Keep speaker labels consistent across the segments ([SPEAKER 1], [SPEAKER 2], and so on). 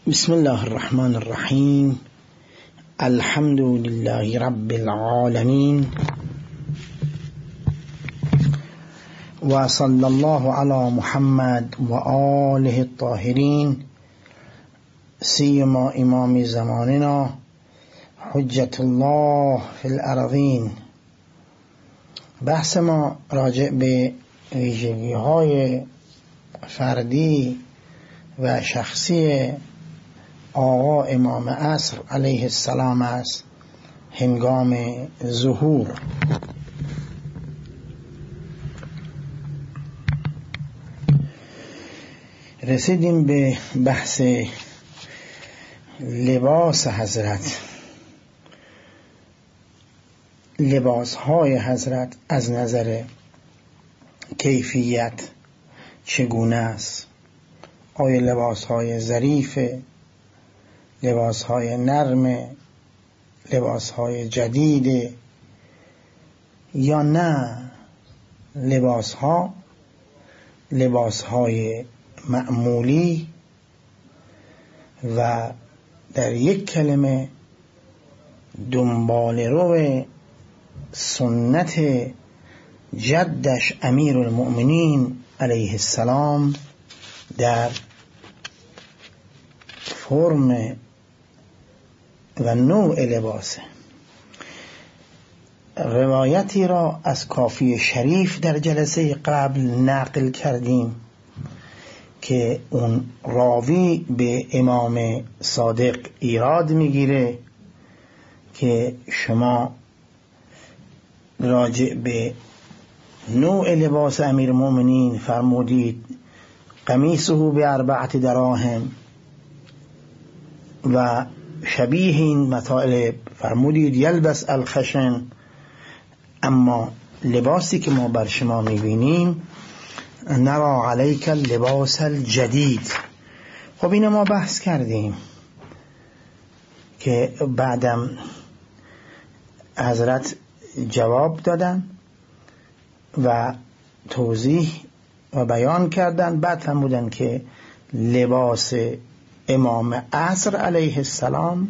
[SPEAKER 1] بسم الله الرحمن الرحيم. الحمد لله رب العالمين، وصلى الله على محمد وآله الطاهرين، سيما إمام زماننا حجة الله في الأرضين. بحث ما راجع به ویژگی‌های فردی و شخصی آقا امام عصر علیه السلام است هنگام ظهور. رسیدیم به بحث لباس حضرت. لباسهای حضرت از نظر کیفیت چگونه است؟ آیا لباسهای ظریفه، لباسهای نرم، لباسهای جدید، یا نه لباسهای معمولی و در یک کلمه دنبال رو سنت جدش امیر المؤمنین علیه السلام در فرم و نوع لباسه. روایتی را از کافی شریف در جلسه قبل نقل کردیم که اون راوی به امام صادق ایراد میگیره که شما راجع به نوع لباس امیر المؤمنین فرمودید قمیصه ب4 دراهم و شبیه این مطالب فرمودید یلبس الخشن، اما لباسی که ما بر شما میبینیم نرا علیک اللباس الجدید. خب اینو ما بحث کردیم که بعدم حضرت جواب دادن و توضیح و بیان کردن. بعد فرمودن که لباس امام عصر علیه السلام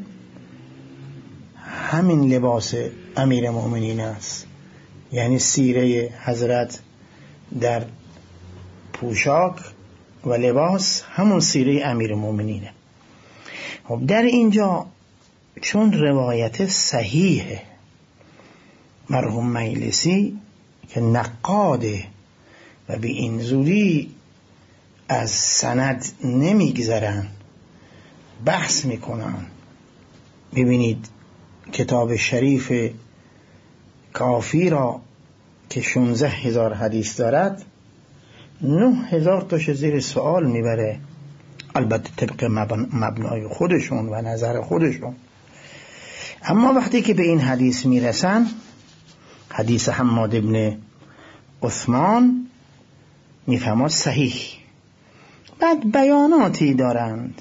[SPEAKER 1] همین لباس امیر المؤمنین است، یعنی سیره حضرت در پوشاک و لباس همون سیره امیر المؤمنینه. خب در اینجا چون روایت صحیحه، مرحوم مجلسی که نقاده و به این زودی از سند نمیگذرن، بحث میکنن. ببینید کتاب شریف کافی را که 16,000 حدیث دارد 9,000 تاش زیر سوال میبره، البته طبق مبنای خودشون و نظر خودشون. اما وقتی که به این حدیث میرسن، حدیث حماد ابن عثمان، میفهمد صحیح. بعد بیاناتی دارند،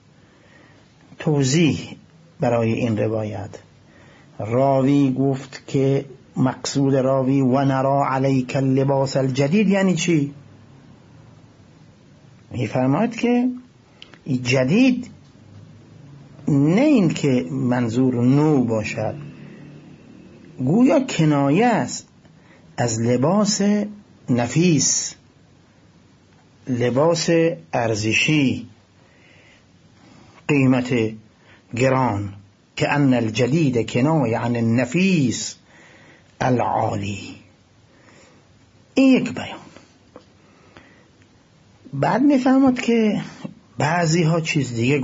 [SPEAKER 1] توضیح برای این روایت. راوی گفت که مقصود راوی و نرا علیک اللباس الجدید یعنی چی؟ میفرماید که جدید نه این که منظور نو باشد، گویا کنایه است از لباس نفیس، لباس ارزشی، قیمت گران، که ان الجدید کنایه عن النفیس العالی. این یک بیان. بعد میفهمد که بعضی ها چیز دیگه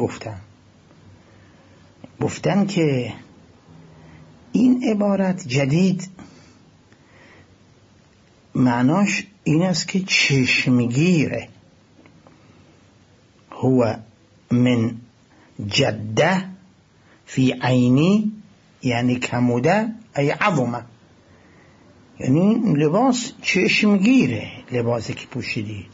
[SPEAKER 1] گفتن که این عبارت جدید معناش این است که چشمگیره. هو من جده فی عینی یعنی کموده ای عظمه، یعنی لباس چشمگیره لباسی که پوشیدید.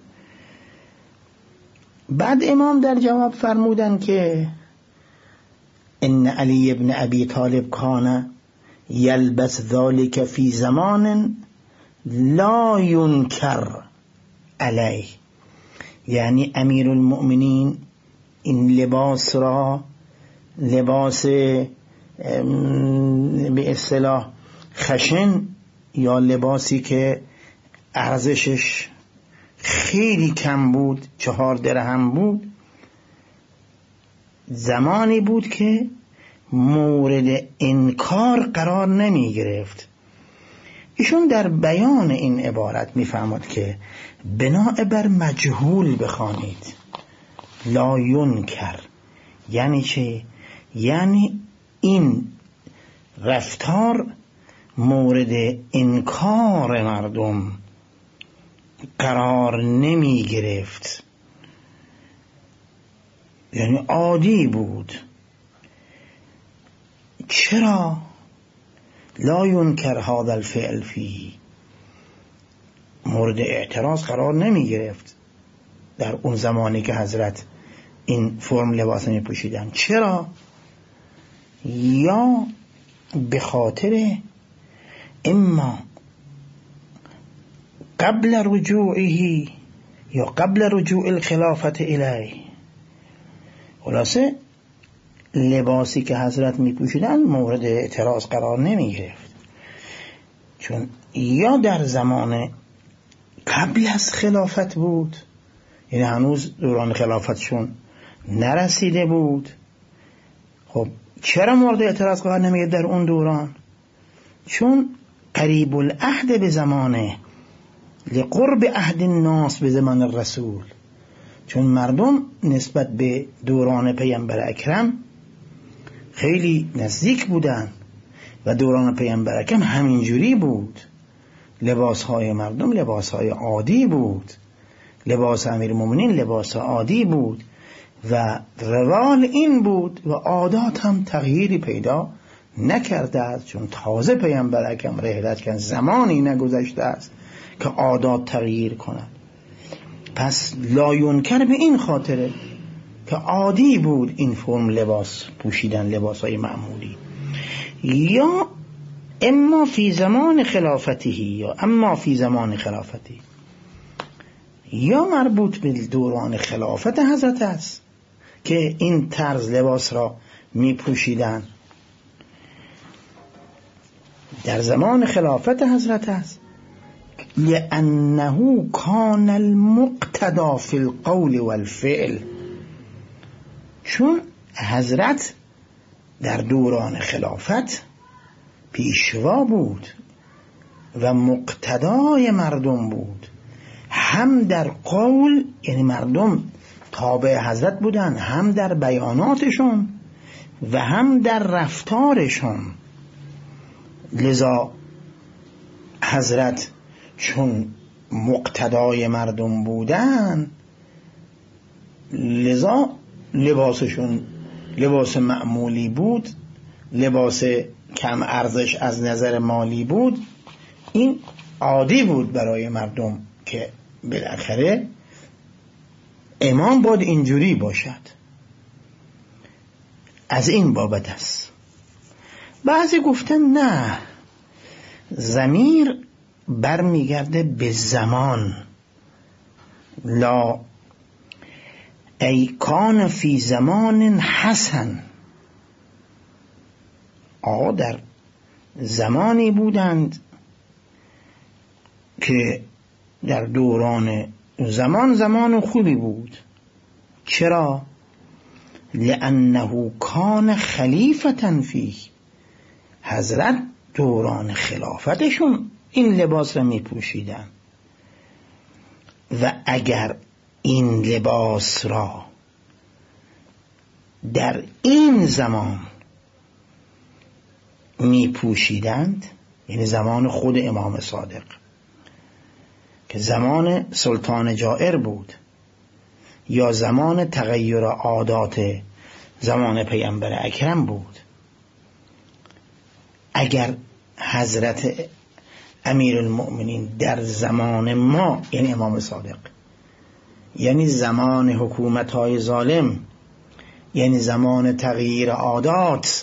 [SPEAKER 1] بعد امام در جواب فرمودن که ان علی ابن ابی طالب کان یلبس ذلك فی زمان لا ینکر علیه، یعنی امیر المؤمنین این لباس را لباس به اصطلاح خشن یا لباسی که ارزشش خیلی کم بود 4 درهم بود، زمانی بود که مورد انکار قرار نمی گرفت. ایشون در بیان این عبارت می‌فرماد که بناء بر مجهول بخوانید، لا ینکر. یعنی چه؟ یعنی این رفتار مورد انکار مردم قرار نمی گرفت، یعنی عادی بود. چرا؟ لا ینکر هذا الفعل فيه، مورد اعتراض قرار نمی گرفت در اون زمانی که حضرت این فرم لباس می پوشیدن. چرا؟ یا به خاطر اما قبل رجوعه یا قبل رجوع الخلافت الیه. خلاصه لباسی که حضرت می پوشیدن مورد اعتراض قرار نمی گرفت، چون یا در زمان قبل از خلافت بود، یعنی هنوز دوران خلافتشون نرسیده بود. خب چرا مورد اعتراض قرار نمی گرفت در اون دوران؟ چون قریب العهد به زمانه، لقرب عهد الناس به زمان الرسول، چون مردم نسبت به دوران پیامبر اکرم خیلی نزدیک بودن و دوران پیامبر اکرم همینجوری بود. لباسهای مردم لباسهای عادی بود، لباس امیرالمومنین لباس عادی بود و روال این بود و عادات هم تغییری پیدا نکرده است، چون تازه پیامبر اکرم رحلت کرد، زمانی نگذشته است که عادات تغییر کند. پس لا ینکر به این خاطره که عادی بود این فرم لباس پوشیدن، لباسهای معمولی. یا اما فی زمان خلافتی یا اما فی زمان خلافتی، یا مربوط به دوران خلافت حضرت است که این طرز لباس را می پوشیدن. در زمان خلافت حضرت است، لأنه کان المقتدا فی القول والفعل، چون حضرت در دوران خلافت پیشوا بود و مقتدای مردم بود، هم در قول، یعنی مردم تابع حضرت بودن، هم در بیاناتشون و هم در رفتارشون. لذا حضرت چون مقتدای مردم بودن، لذا لباسشون لباس معمولی بود، لباس کم ارزش از نظر مالی بود. این عادی بود برای مردم که بالاخره امام باید اینجوری باشد. از این بابت است. بعضی گفتن نه، ضمیر برمیگرده به زمان. لا ای کان فی زمان حسن، آقا در زمانی بودند که در دوران زمان خوبی بود. چرا؟ لأنه کان خلیفة فیه، حضرت دوران خلافتشون این لباس را می پوشیدن و اگر این لباس را در این زمان می پوشیدند، یعنی زمان خود امام صادق که زمان سلطان جائر بود، یا زمان تغییر عادات زمان پیامبر اکرم بود، اگر حضرت امیرالمؤمنین در زمان ما، یعنی امام صادق، یعنی زمان حکومت‌های ظالم، یعنی زمان تغییر عادات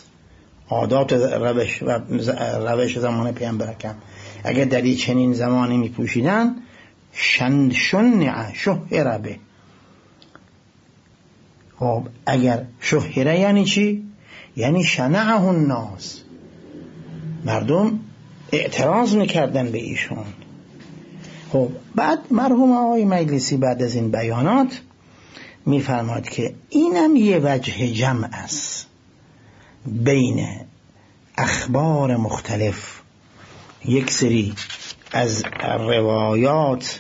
[SPEAKER 1] روش زمان پیامبر اکرم، اگر در این چنین زمانی می پوشیدن، شنع شهر به، خب اگر شهره یعنی چی؟ یعنی شنعه الناس، مردم اعتراض میکردن به ایشون. خب بعد مرحوم آقای مجلسی بعد از این بیانات میفرماد که اینم یه وجه جمع است بین اخبار مختلف. یک سری از روایات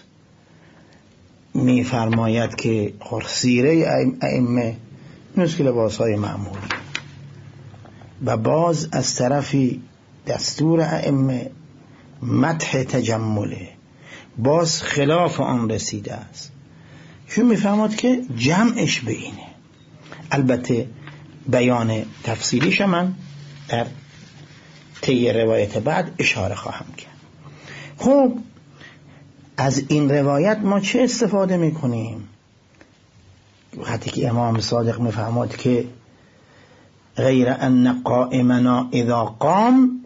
[SPEAKER 1] میفرماید که سیره ائمه مثل لباسهای معمولی، و باز از طرفی دستور ائمه مدح تجمله، باز خلاف آن رسیده است. چون میفهمد که جمعش به اینه. البته بیان تفصیلیش من در طی روایت بعد اشاره خواهم کرد. خب از این روایت ما چه استفاده میکنیم؟ وقتی که امام صادق میفهمد که غیر ان قائمنا اذا قام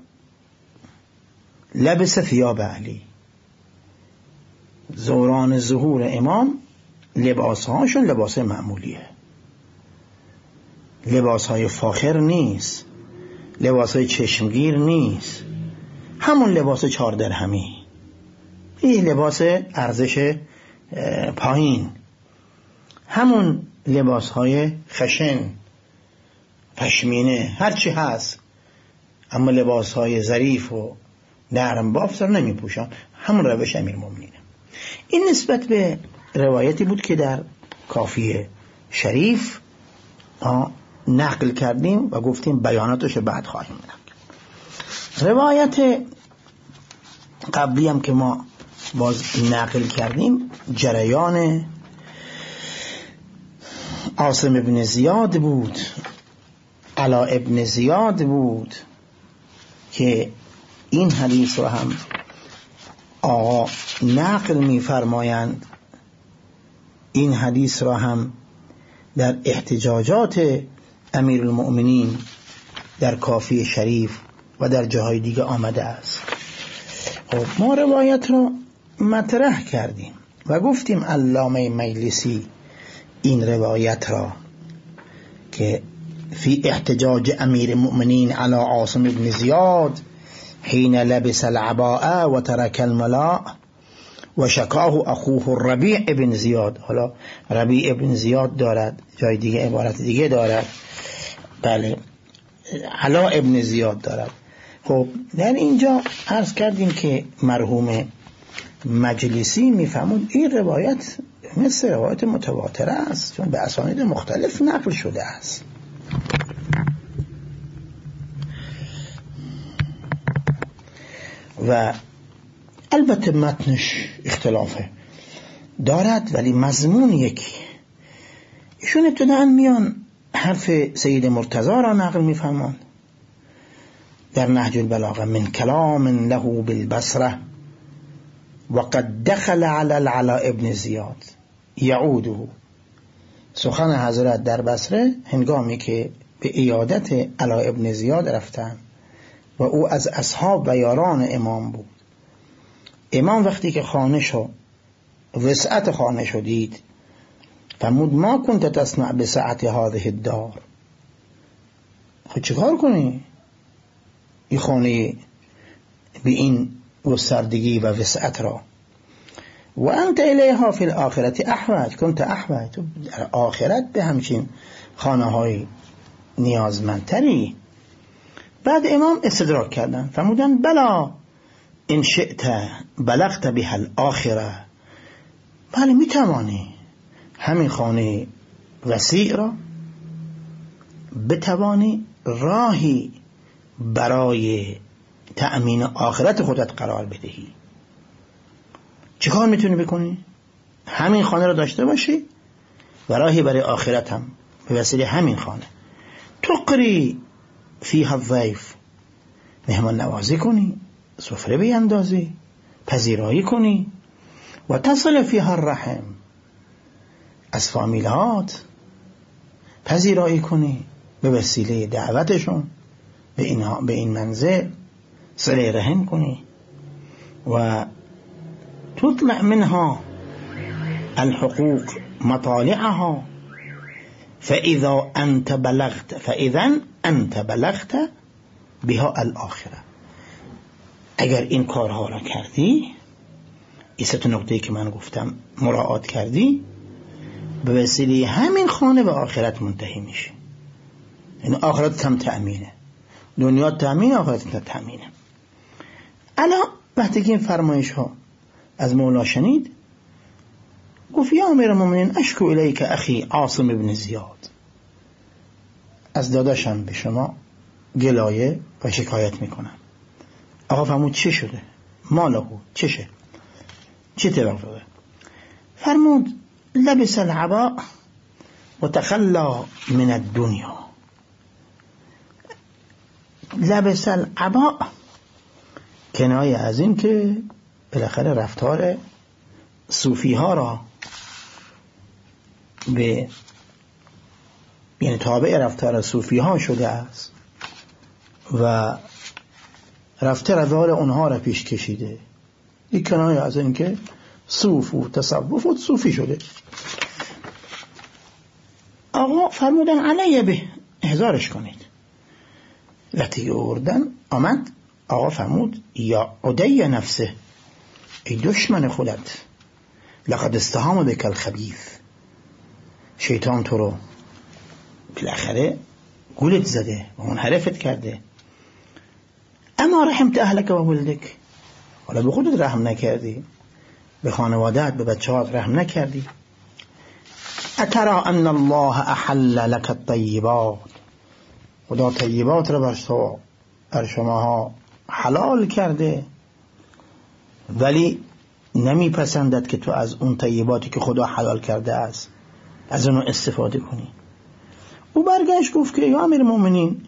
[SPEAKER 1] لبس ثياب علی، دوران ظهور امام لباسهاشون لباس معمولیه، لباسهای فاخر نیست، لباسهای چشمگیر نیست، همون لباس 4 درهمی، این لباس ارزش پایین، همون لباسهای خشن پشمینه هرچی هست، اما لباسهای ظریف و نرم بافت رو نمی پوشن. همون روش امیرالمومنینه. این نسبت به روایتی بود که در کافی شریف نقل کردیم و گفتیم بیاناتش بعد خواهیم نقل. روایت قبلی هم که ما باز نقل کردیم جریان عاصم ابن زیاد بود، علا ابن زیاد بود که این حدیث رو هم آقا نقل می فرمایند. این حدیث را هم در احتجاجات امیرالمؤمنین در کافی شریف و در جاهای دیگه آمده است. خب ما روایت را مطرح کردیم و گفتیم علامه مجلسی این روایت را که فی احتجاج امیر المؤمنین علی عاصم ابن زیاد حین لبس العباء و ترک الملاء و شکاه اخوه الربیع ابن زیاد. حالا ربیع ابن زیاد دارد، جای دیگه عبارت دیگه دارد، بله علا ابن زیاد دارد. خب در اینجا عرض کردیم که مرحوم مجلسی میفهمون این روایت مثل روایت متواتره است، چون به اسانید مختلف نقل شده است. و البته متنش اختلافه دارد ولی مضمون یکی. ایشون ابتداء میان حرف سید مرتضی را نقل میفهمند در نهج البلاغه من کلام له بالبصره وقد دخل على العلاء ابن زیاد یعوده. سخن حضرت در بصره هنگامی که به عیادت علاء ابن زیاد رفتن و او از اصحاب و یاران امام بود. امام وقتی که خانه شو وسعت خانه شو دید فرمود ما کنت تصنع بسعت هذه الدار. خود چیکار کنی این خانه به این گستردگی و وسعت را؟ و انت الیها فی الاخرت احوج، کنت احوج، تو در آخرت به همچین خانه های نیازمندتری. بعد امام استدراک کردن فرمودن بلا ان شئت بلغت بها الاخره، بله میتوانی همین خانه وسیع را بتوانی راهی برای تأمین آخرت خودت قرار بدهی. چه کار میتونی بکنی؟ همین خانه را داشته باشی و راهی برای آخرت هم به وسیله همین خانه تقری فیها الضیف، مهمان نوازی کنی، سفره بیندازی، پذیرایی کنی، و تصل فیها الرحم، از فامیلات پذیرایی کنی به وسیله دعوتشون به این منزل، صله رحم کنی و تطلع منها الحقوق مطالعها، فاذا انت بلغت بها الاخره. اگر این کارها را کردی، این سه تا نکته که من گفتم مراعات کردی، به وسیله همین خانه به آخرت منتهی میشه. این آخرت هم تأمینه، دنیا تأمین، آخرت تأمینه. الان وقتی که این فرمایش ها از مولا شنید، گفت یا امیر المؤمنین اشکو الیک اخی عاصم بن زیاد، از داداشم به شما گلایه و شکایت میکنم. آقا فرمود چه شده؟ ماله چشه؟ چه اتفاق افتاده؟ فرمود لبس العباء و تخلا من الدنیا. لبس العباء کنایه از این که بالاخره رفتار صوفی ها را به یعنی تابع رفتار صوفی ها شده است و رفته روال اونها را پیش کشیده. این کنایه از این که صوف و تصوف و صوفی شده. آقا فرمودن علیه به احضارش کنید. وقتی آوردن آمد، آقا فرمود یا عدی نفسه، ای دشمن خودت، لقد استهام بک الخبیث، شیطان تو رو بالاخره گولت زده و منحرفت کرده. اما رحمت اهلک و ولدک، حالا به خودت رحم نکردی، به خانواده‌ات، به بچه‌هات رحم نکردی. اترى ان الله احل لك الطیبات، خدا طیبات را بر شماها حلال کرده، ولی نمیپسندد که تو از اون طیباتی که خدا حلال کرده است از اونو استفاده کنی. او برگشت گفت که یا امیر المؤمنین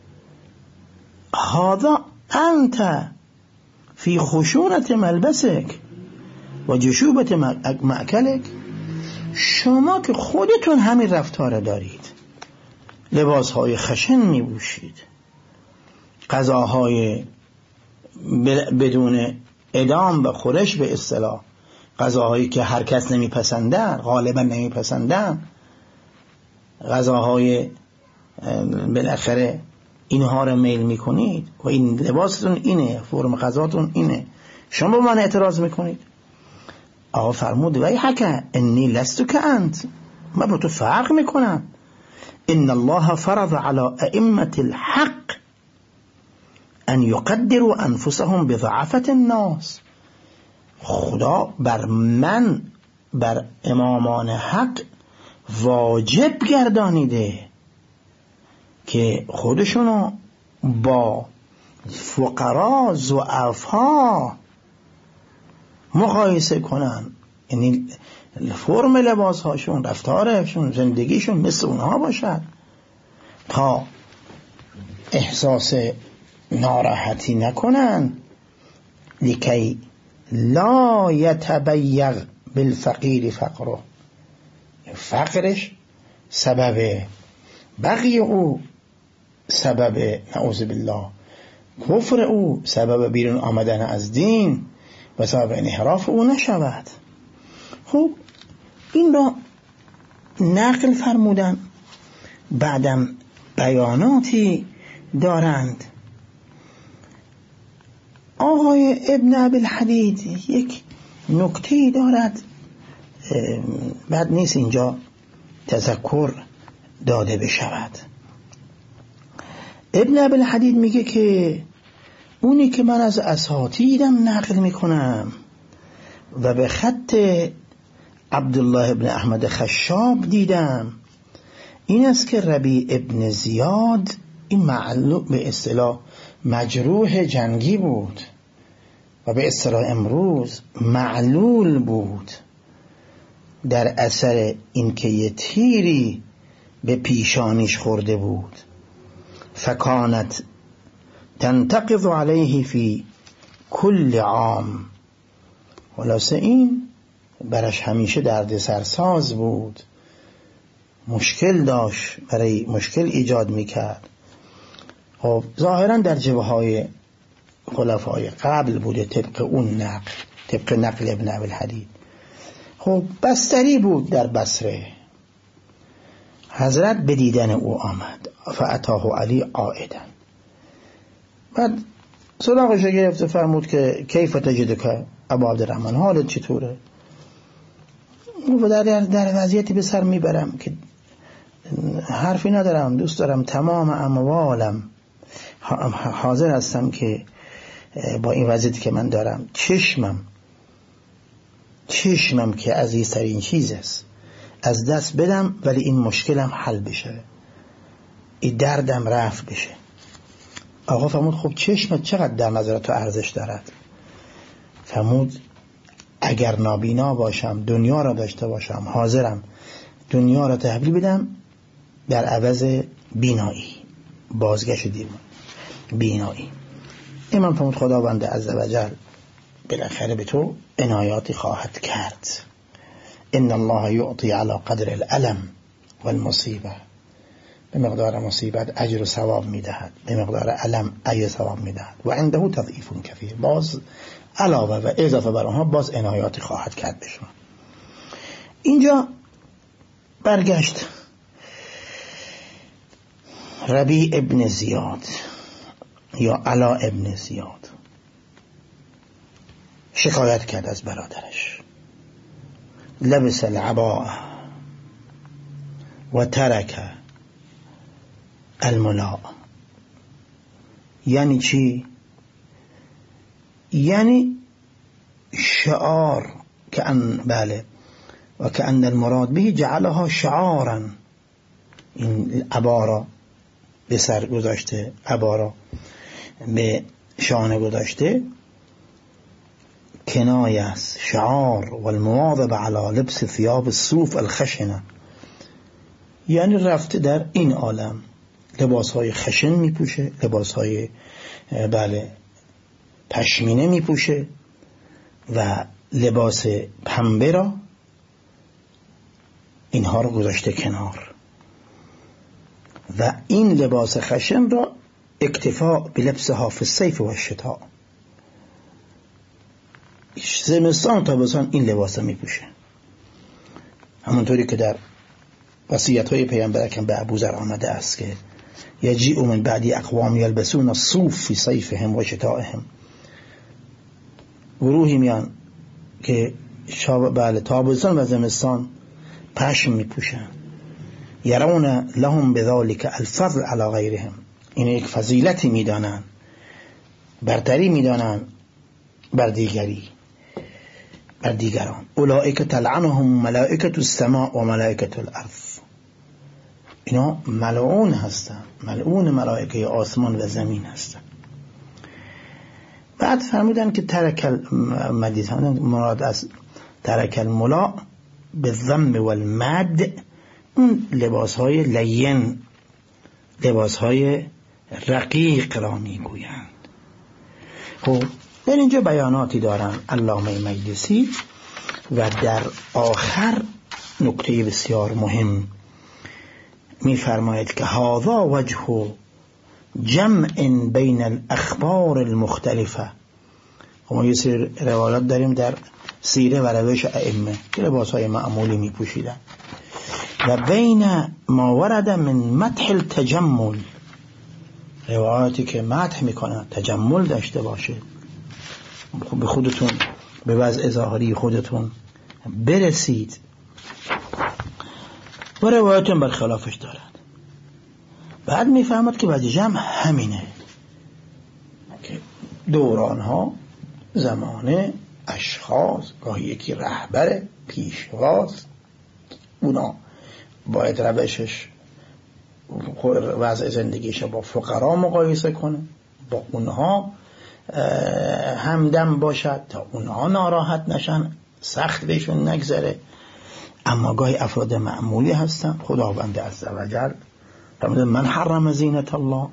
[SPEAKER 1] هذا انت فی خشونت ملبسک و جشوبت مأکلک، شما که خودتون همین رفتار دارید، لباسهای خشن میبوشید، غذاهای بدون ادام و خورش به اصطلاح، غذاهایی که هر کس نمیپسندن، غالبا نمیپسندن، غذاهای بالاخره اینها را میل میکنید و این لباستون اینه، فرم غذاتون اینه، شما به من اعتراض میکنید. آقا فرمود وی حکه انی لستو که انت، من با تو فرق میکنم. ان الله فرض على ائمه الحق ان یقدروا انفسهم بضعفة الناس، خدا بر امامان حق واجب گردانیده که خودشونو با فقرا ضعفا مقایسه کنن، یعنی فرم لباس هاشون، رفتارشون، زندگیشون مثل اونها باشد تا احساس ناراحتی نکنن. لکی لا یتبیغ بالفقیر فقره، فقرش سبب بغی او، سبب نعوذ بالله کفر او، سبب بیرون آمدن از دین و سبب انحراف او نشود. خب این را نقل فرمودن، بعدم بیاناتی دارند. آقای ابن ابی‌الحدید یک نکته‌ای دارد، بعد نیست اینجا تذکر داده بشود. ابن ابی‌الحدید میگه که اونی که من از اساتیدم نقل میکنم و به خط عبدالله ابن احمد خشاب دیدم، این است که ربیع ابن زیاد این معلوم به اصطلاح مجروح جنگی بود و به اصطلاح امروز معلول بود در اثر اینکه یه تیری به پیشانیش خورده بود. فکانت تنتقض علیه فی کل عام، خلاصه این برش همیشه درد سرساز بود، مشکل داشت، برای مشکل ایجاد میکرد. خب ظاهرا در جبهه های خلفای قبل بوده طبق اون نقل، طبق نقل ابن ابی‌الحدید. خب بستری بود در بصره. حضرت به دیدن او آمد. فاتاه علی عائدا. بعد سراغش گرفت، فرمود که کیف تجدک ابا عبدالرحمن، حالت چطوره؟ و در وضعیتی به سر میبرم که حرفی ندارم، دوست دارم تمام اموالم حاضر هستم که با این وضعیتی که من دارم چشمم که عزیزترین چیز است از دست بدم، ولی این مشکلم حل بشه، این دردم رفع بشه. آقا فرمود خب چشمت چقدر در نظر تو ارزش دارد؟ فرمود اگر نابینا باشم، دنیا را داشته باشم، حاضرم دنیا را تحویل بدم در عوض بینایی، بازگشت بینایی. امام فرمود خداوند عزوجل بالاخره به تو عنایاتی خواهد کرد. ان الله یعطی علی قدر الالم والمصیبه، به مقدار مصیبت اجر و ثواب میدهد، به مقدار الم اجر و ثواب میدهد. و عنده تضعیف کثیر، باز علاوه و اضافه بر آنها باز عنایاتی خواهد کرد به شما. اینجا برگشت ربیع ابن زیاد یا علا ابن زیاد، شکایت کرد از برادرش. لبس العباء و ترک الملاء. یعنی چی؟ یعنی شعار بله، و کأن المراد به جعلها شعارا. این عبارا به سر گذاشته، عبارا به شانه گذاشته، کنایه است، شعار. والمواظب على لبس ثياب الصوف الخشنه، یعنی رفته در این عالم لباسهای خشن میپوشه، لباسهای بله پشمینه میپوشه و لباس پنبه را، اینها رو گذاشته کنار و این لباس خشن را اکتفا بلبسها فی الصیف و الشتاء، زمستان تا تابستان این لباس میپوشه. همونطوری که در وصیت‌های پیامبر اکرم به ابوذر آمده است که یجیء من بعدی اقوام یلبسون الصوف فی صیفهم و شتائهم، گروهی میان که بله تابستان و زمستان پشم میپوشن. یرون لهم بذلک الفضل علی غیرهم، این یک فضیلتی میدانن، برتری میدانن بر دیگران. اولئک تلعنهم ملائکة السماء و ملائکة الارض، اینا ملعون هستن، ملعون ملائکه آسمان و زمین هستن. بعد فرمودن که ترک المدیتان، مراد از ترک الملا به ضم و المد، اون لباس های لین، لباس های رقیق را میگویند. خب در اینجا بیاناتی دارن علامه مجلسی و در آخر نکته بسیار مهم میفرماید که هذا وجه جمع بین الاخبار المختلفه. ما یه سری روایات داریم در سیره و روش ائمه که لباسهای معمولی میپوشیدن، و بین ما ورد من مدح التجمل، روایاتی که مدح میکنن تجمل داشته باشه، به خودتون به وضع ظاهری خودتون برسید، و روایتون برخلافش دارد. بعد میفهمد که وجه جمع همینه که دورانها، زمانه، اشخاص، گاهی یکی رهبر پیشواز، اونا باید روشش وضع زندگیش با فقرا مقایسه کنه، با اونها همدم باشد تا اونها ناراحت نشن، سخت بهشون نگذره. اما گاهی افراد معمولی هستن، خداوند عزوجل من حرم زینت الله،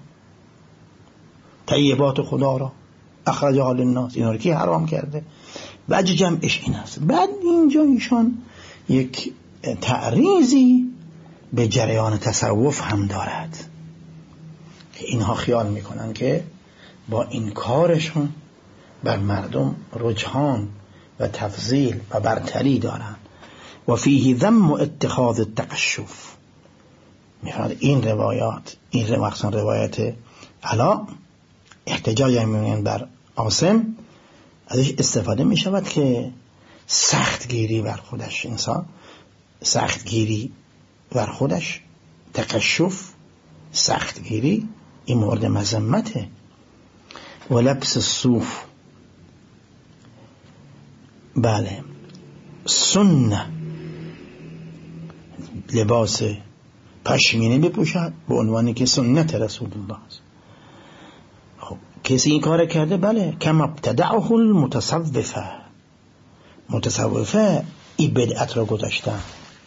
[SPEAKER 1] طیبات خدا را اخرجها للناس، اینا رو کی حرام کرده؟ وجه جمعش این است. بعد اینجا ایشان یک تعریضی به جریان تصوف هم دارد که اینها خیال میکنن که با این کارشون بر مردم رجحان و تفضیل و برتری دارن. و فیه ذم اتخاذ التقشف، میفرماد این روایات، این مخصوصا روایت علا احتجاج می‌کنن بر عاصم، ازش استفاده می شود که سختگیری بر خودش، انسان سختگیری بر خودش، تکشف، سختگیری، این مورد مذمته. و لبس الصوف، بله، سنه، لباس پشمینه بپوشد به عنوانی که سنت رسول الله است. خب کسی این کار کرده، بله، کما ابتدعه المتصوفه، متصوفه این بدعت را گذاشتن.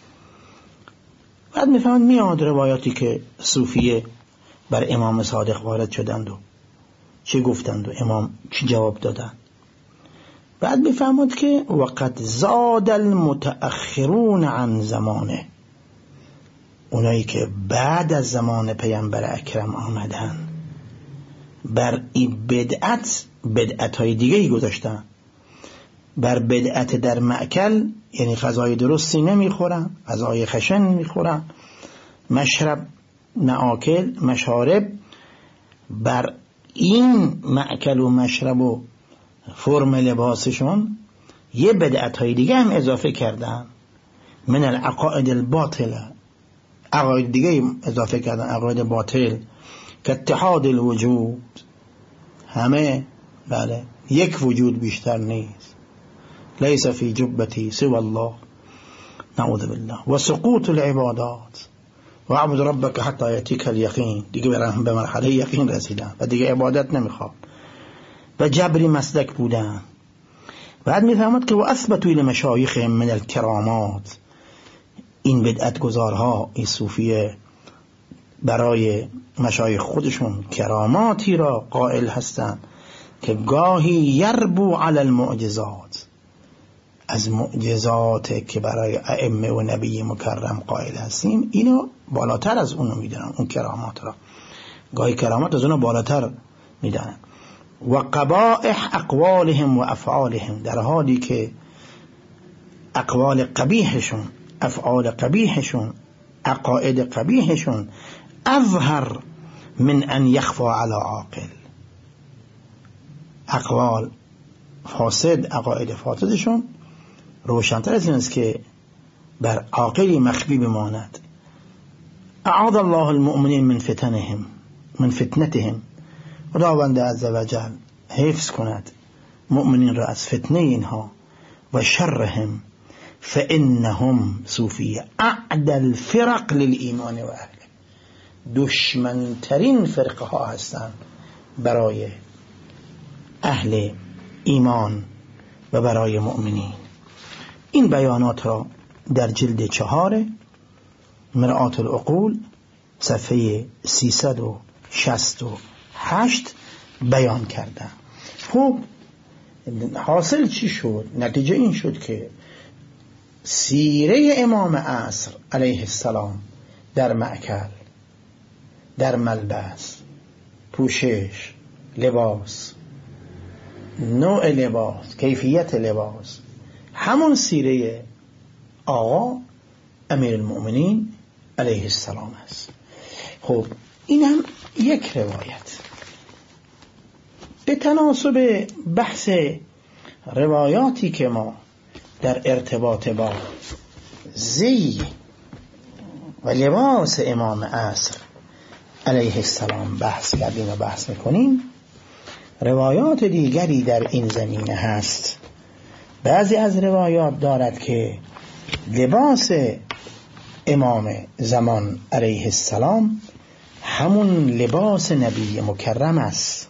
[SPEAKER 1] بعد میفهمد میاد روایاتی که صوفیه بر امام صادق وارد شدند و چه گفتند و امام چه جواب دادن. بعد میفهمد که وقد زاد المتأخرون عن زمانه، اونایی که بعد از زمان پیامبر اکرم آمدن بر این بدعت های دیگه ای گذاشتن. بر بدعت در مأکل، یعنی غذای درستی نمیخورن، غذای خشن میخورن، مشرب، مآکل، مشارب، بر این مأکل و مشرب و فرم لباسشون یه بدعت های دیگه هم اضافه کردن. من العقائد الباطله، عقاید دیگه اضافه کردن، عقاید باطل که اتحاد الوجود، همه، بله، یک وجود بیشتر نیست، لیس فی جبتی سوى الله، نعوذ بالله، و سقوط العبادات و عبد ربک حتی یأتیک الیقین، دیگه به مرحله یقین رسیدن و دیگه عبادت نمیخواد و جبری مسلک بودن. بعد میفهمد که و اثبتوا لمشایخهم من الکرامات، این بدعت گذارها، این صوفیه برای مشایخ خودشون کراماتی را قائل هستند که گاهی یربو علی المعجزات، از معجزات که برای ائمه و نبی مکرم قائل هستیم اینو بالاتر از اونو میدونن، اون کرامات را گاهی کرامات از اونو بالاتر میدونن. و قبائح اقوالهم و افعالهم، در حالی که اقوال قبیحشون، افعال قبیحشون، عقاید قبیحشون اظهر من ان یخفى علی عاقل، اقوال فاسد، عقاید فاسدشون روشن‌تر از این است که بر عاقلی مخفی بماند. اعاذ الله المؤمنین من فتنهم، من فتنتهم، خداوند عزوجل حفظ کند مؤمنین را از فتنه اینها و شرهم، فانهم صوفیه اعدى الفرق للایمان و اهله، دشمنترین فرقه ها هستند برای اهل ایمان و برای مؤمنین. این بیانات را در جلد 4 مرآت العقول صفحه 368 بیان کردم. خب حاصل چی شد؟ نتیجه این شد که سیره امام عصر علیه السلام در مأکل، در ملبس، پوشش، لباس، نوع لباس، کیفیت لباس، همون سیره آقا امیر المؤمنین علیه السلام است. خب این هم یک روایت. به تناسب بحث روایاتی که ما در ارتباط با زی و لباس امام عصر علیه السلام بحث کردیم و بحث میکنیم، روایات دیگری در این زمینه هست. بعضی از روایات دارد که لباس امام زمان علیه السلام همون لباس نبی مکرم است.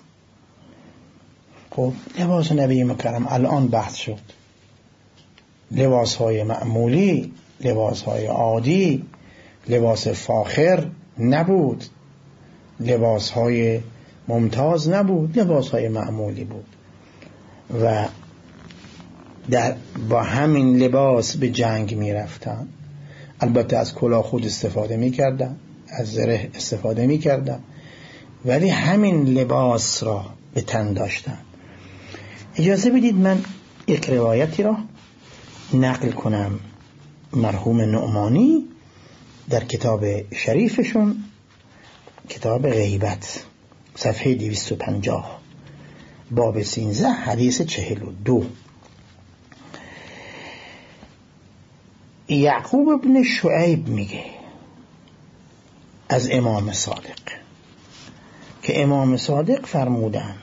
[SPEAKER 1] خب لباس نبی مکرم الان بحث شد، لباس های معمولی، لباس های عادی، لباس فاخر نبود، لباس های ممتاز نبود، لباس های معمولی بود و با همین لباس به جنگ می رفتن. البته از کلاه خود استفاده می کردن، از زره استفاده می کردن، ولی همین لباس را به تن داشتن. اجازه بدید من یک روایتی را نقل کنم. مرحوم نعمانی در کتاب شریفشون، کتاب غیبت، صفحه 250 باب 13 حدیث 42. یعقوب ابن شعیب میگه از امام صادق که امام صادق فرمودن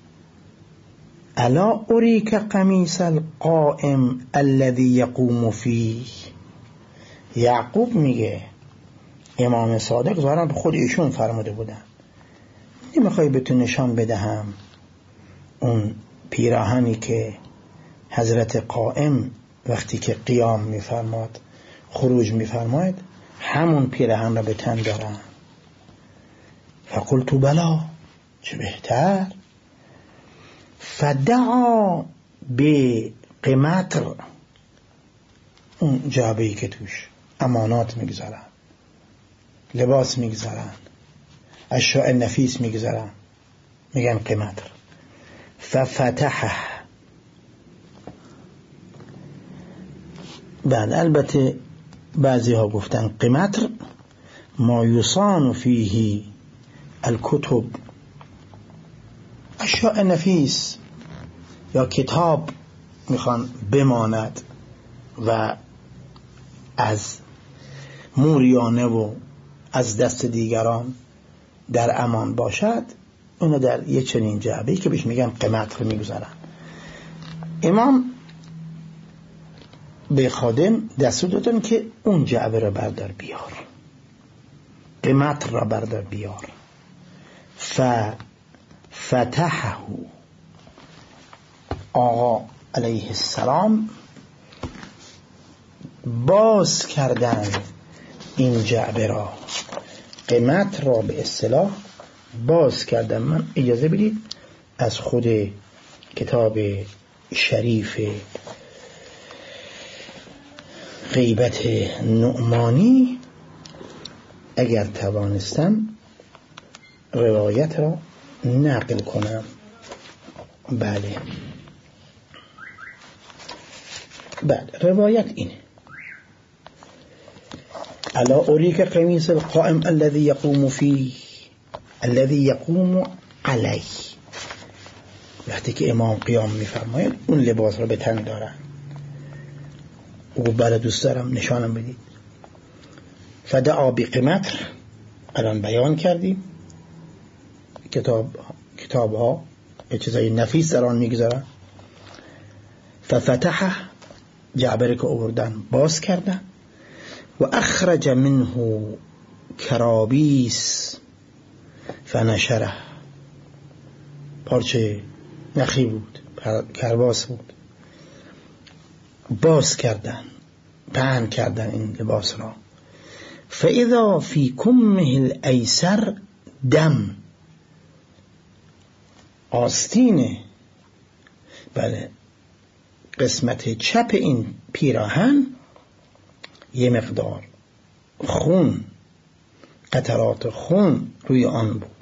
[SPEAKER 1] الا اریک قمیص القائم الذي یقوم فیه. یعقوب میگه امام صادق ظاهرا خود ایشون فرموده بودن نمیخوای بهتون نشان بدهم اون پیراهنی که حضرت قائم وقتی که قیام میفرماد خروج میفرماید همون پیراهن را به تن دارن. فقلت بلا، چه بهتر. فدعا به قمطر، اون جعبه‌ای که توش امانات میگذارن، لباس میگذارن، اشیاء نفیس میگذارن، میگن قمطر. ففتحه. بعد البته بعضی ها گفتن قمطر ما یصان فیه الکتب، اشیاء نفیس یا کتاب میخوان بماند و از موریانه و از دست دیگران در امان باشد، اونو در یه چنین جعبه‌ای که بهش میگن قمطر میگذارن. امام به خادم دستور دادن که اون جعبه را بردار بیار، قمطر را بردار بیار. فتحه، آقا علیه السلام باز کردن این جعبه را، قمطر را به اصطلاح باز کردن. من اجازه بدید از خود کتاب شریف غیبت نعمانی اگر توانستم روایت را نقل کنم. بله روایت اینه: الا اریک قمیص القائم الذي يقوم فيه الذي يقوم علیه. وقتی که امام قیام میفرماید اون لباس را به تن دارن. او بله دوست دارم نشانم بدید. فدعا بقمطر، الان بیان کردیم کتاب ها یه چیزای نفیس در آن میگذارن. ففتحه، جعبه که آوردن باز کردن. و اخرج منه کرابیس فنشره، پارچه نخی بود، کرباس بود، باز کردن، پهن کردن این لباس را. فاذا فی کمه الایسر دم، آستین بله قسمت چپ این پیراهن یه مقدار خون، قطرات خون روی آن بود.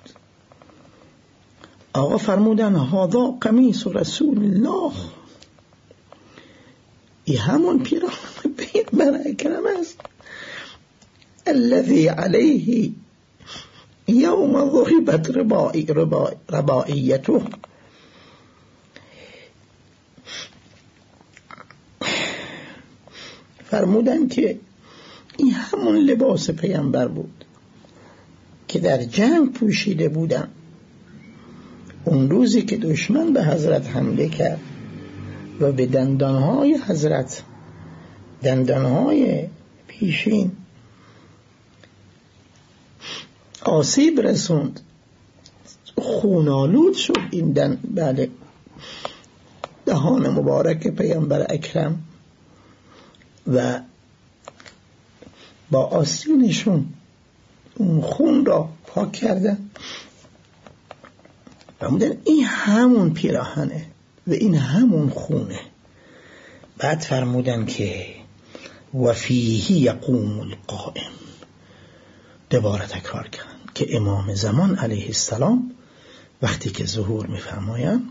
[SPEAKER 1] آقا فرمودن هذا قمیص رسول الله، این همون پیراهن پیغمبر اکرم است، الذي علیه یوم ضربت رباعیته. فرمودن که این همون لباس پیامبر بود که در جنگ پوشیده بودن اون روزی که دشمن به حضرت حمله کرد و به دندانهای حضرت، دندانهای پیشین آسیب رسوند، خونالود شد این بله دهان مبارک پیامبر اکرم و با آستینشون اون خون را پاک کردن. فرمودن این همون پیراهنه و این همون خونه. بعد فرمودن که و فیه یقوم القائم، دوباره تکرار کردن که امام زمان علیه السلام وقتی که ظهور می‌فرمایند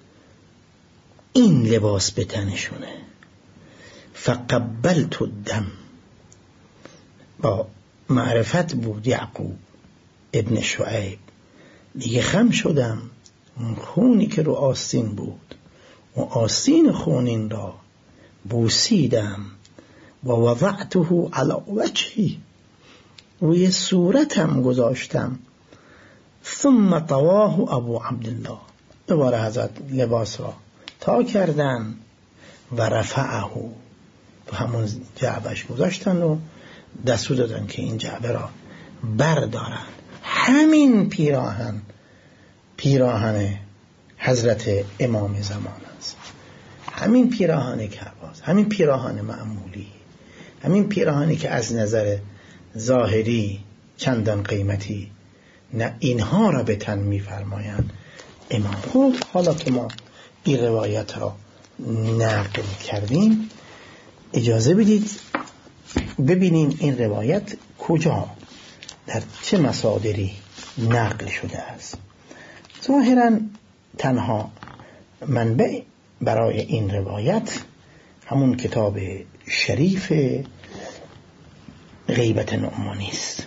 [SPEAKER 1] این لباس به تنشونه. فقبلت الدم، با معرفت بود یعقوب ابن شعیب، دیگه خم شدم، خونی که رو آستین بود و آستین خونین را بوسیدم و وضعته علی وجهی، روی صورتم گذاشتم. ثم طواه ابو عبدالله، دوباره حضرت لباس را تا کردن و رفعه، تو همون جعبش گذاشتن و دستور دادن که این جعبه را بردارن. همین پیراهن حضرت امام زمان است، همین پیراهن کرباس، همین پیراهن معمولی، همین پیراهنی که از نظر ظاهری چندان قیمتی نه، اینها را به تن می‌فرمایند امام. خود حالا که ما این روایت را نقل کردیم، اجازه بدید ببینیم این روایت کجا در چه مصادری نقل شده است. ظاهراً تنها منبع برای این روایت همون کتاب شریف غیبت نعمانی است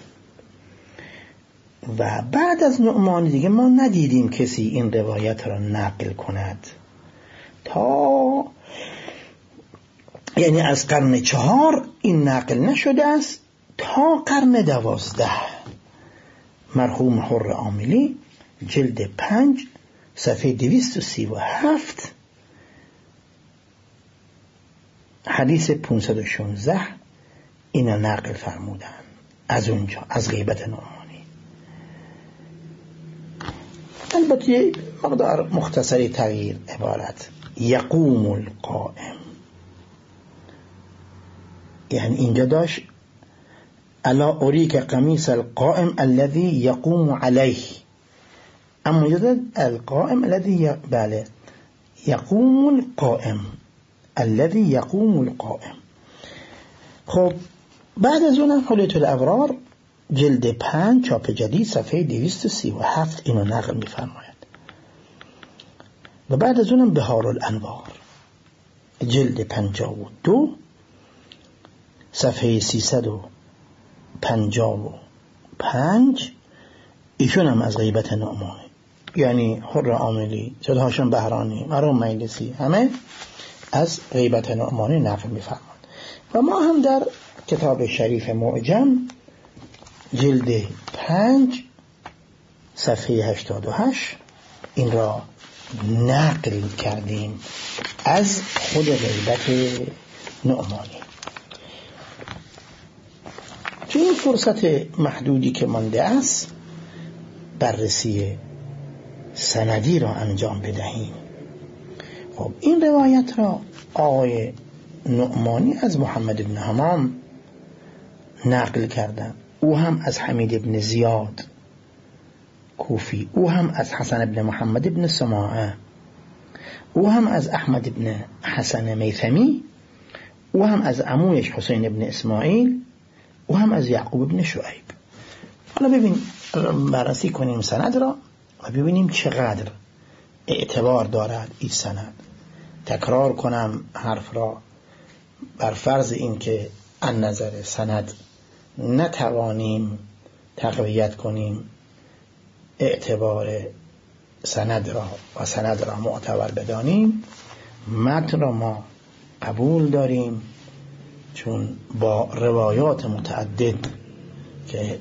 [SPEAKER 1] و بعد از نعمانی دیگه ما ندیدیم کسی این روایت را نقل کند تا، یعنی از قرن 4 این نقل نشده است تا قرن 12. مرحوم حر عاملی جلد 5 صفحه 237 حدیث 516 اینا نقل فرمودن از اونجا، از غیبت نعمانی. البته مقدار مختصری تغییر عبارت یقوم القائم، یعنی اینجا داشت الا اریک قمیص القائم الذي یقوم علیه، اما اینجا القائم الذي بله یقوم القائم الذي یقوم القائم. خب بعد از اونم حلیة الابرار جلد 5 چاپ جدید صفحه 237 اینو نقل می‌فرماید و بعد از اونم بهار الانوار جلد 52 صفحه 355 ایشون هم از غیبت نعمانی، یعنی حر عاملی، سید هاشم بهرانی، مرحوم مجلسی، همه از غیبت نعمانی نقل می‌فرمایند. و ما هم در کتاب شریف معجم جلد 5 صفحه 88 این را نقل کردیم از خود غیبت نعمانی. تو این فرصت محدودی که مانده است بررسی سندی را انجام بدهیم. خب این روایت را آقای نعمانی از محمد بن حمام نقل کردن، او هم از حمید بن زیاد کوفی، او هم از حسن بن محمد بن سماعه، او هم از احمد بن حسن میثمی، او هم از عمویش حسین بن اسماعیل، او هم از یعقوب بن شعیب. حالا ببین بررسی کنیم سند را و ببینیم چقدر اعتبار دارد این سند. تکرار کنم حرف را بر فرض این که از نظر سند نتوانیم تقویت کنیم، اعتبار سند را و سند را معتبر بدانیم، متن را ما قبول داریم، چون با روایات متعدد که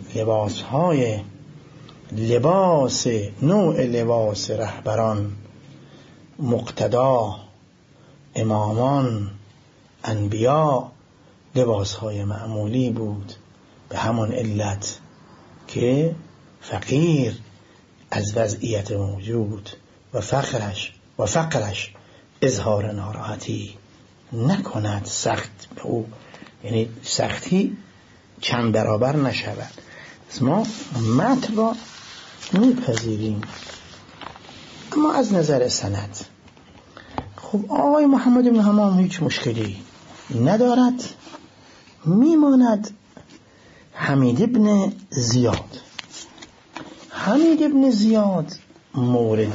[SPEAKER 1] نوع لباس رهبران، مقتدا، امامان، انبیا لباسهای معمولی بود، به همون علت که فقیر از وضعیت موجود و فقرش اظهار ناراحتی نکند، سخت به او، یعنی سختی چند برابر نشود. ما متن را میپذیریم. اما از نظر سند خب آقای محمد بن حمام هیچ مشکلی ندارد، میماند حمید بن زیاد. حمید بن زیاد مورد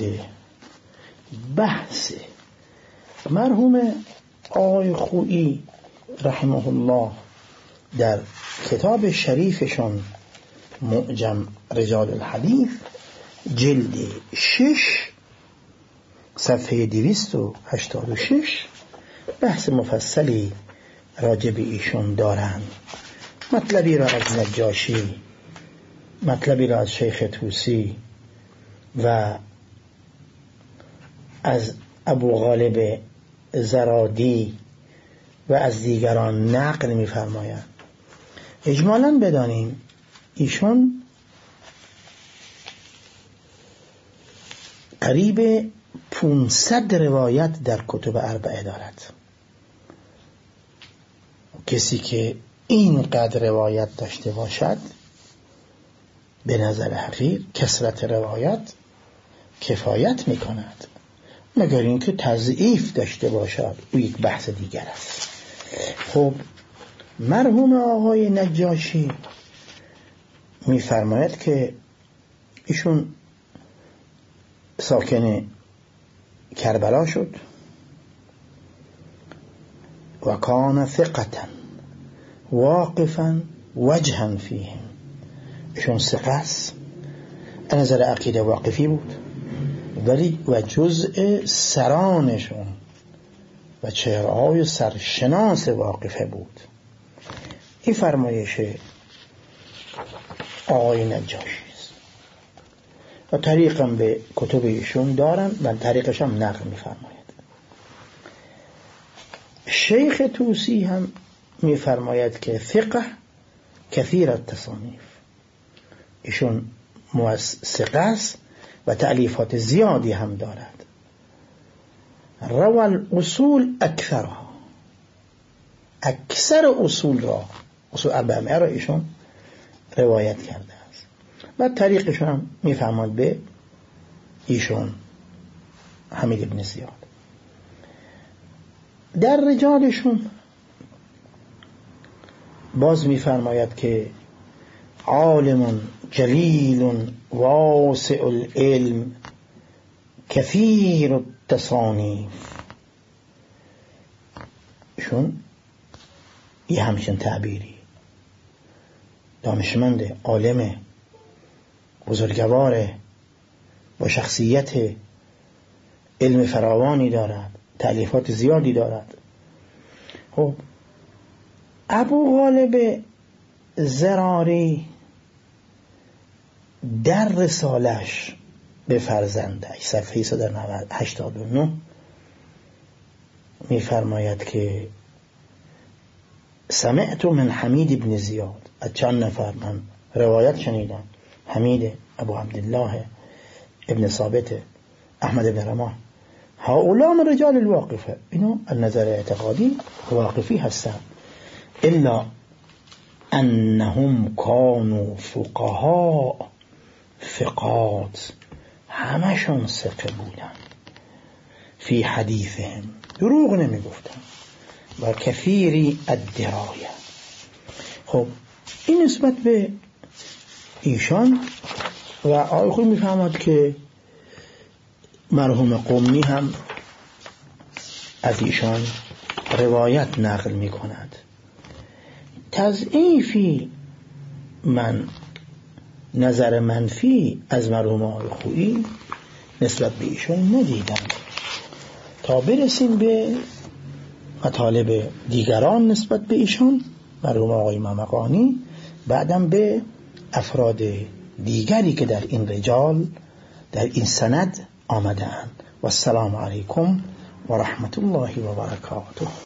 [SPEAKER 1] بحث مرحوم آقای خویی رحمه الله در کتاب شریفشون معجم رجال الحدیث جلد 6 صفحه 286 بحث مفصلی راجع به ایشون دارن. مطلبی را از نجاشی، مطلبی را از شیخ طوسی و از ابو غالب زرادی و از دیگران نقل می‌فرمایند. اجمالاً بدانیم ایشون قریب 500 روایت در کتب اربعه دارد. کسی که اینقدر روایت داشته باشد به نظر حقیر کثرت روایت کفایت می‌کند، مگر اینکه تضعیف داشته باشد، او یک بحث دیگر است. خب مرحوم آقای نجاشی می‌فرماید که ایشون ساکن کربلا شد و کان ثقة واقفا وجها فیهم. ایشون ثقه است، از نظر عقیده واقفی بود، ولی و جزء سرانشون و چهره‌های سرشناس واقفه بود. این فرمایش آقای نجاشی است و طریقم به کتب ایشون دارن و طریقش هم نقل می‌فرماید. شیخ طوسی هم می‌فرماید که ثقه کثیر التصانیف، ایشون ثقه است و تألیفات زیادی هم دارد. روى الاصول اکثرها، اکثر اصول را، اصول اربعه را ایشون روایت کرده است و طریقشون هم میفهمد به ایشون حمید بن زیاد. در رجالشون باز میفرماید که عالم جلیل واسع العلم کثیر التصانیف. ایشون یه همچین تعبیری، دانشمند، عالم، بزرگوار، با شخصیت علم فراوانی دارد، تألیفات زیادی دارد. خب ابو غالب زراری در رسالش به فرزندش صفحه 189 می‌فرماید که سمعت من حمید بن زیاد، از چند نفر من روایت شنیدم، حمید، ابو عبدالله ابن ثابت، احمد بن رماه، هؤلاء من رجال الواقفه، اینو از نظر اعتقادی واقفی هستند، الا انهم کانوا فقهاء ثقات، همشون ثقه بودن، فی حدیثهم، دروغ نمی گفتن، و کثیری الدرایه. خب این نسبت به ایشان و آقای خود میفهمد که مرحوم قمی هم از ایشان روایت نقل می کند. تضعیفی من نظر منفی از مرحوم آقای خویی نسبت به ایشان ندیدم، تا برسیم به مطالب دیگران نسبت به ایشان، مرحوم آقای ممقانی، بعدم به افراد دیگری که در این رجال، در این سند آمده اند. و السلام علیکم و رحمت الله و برکاته.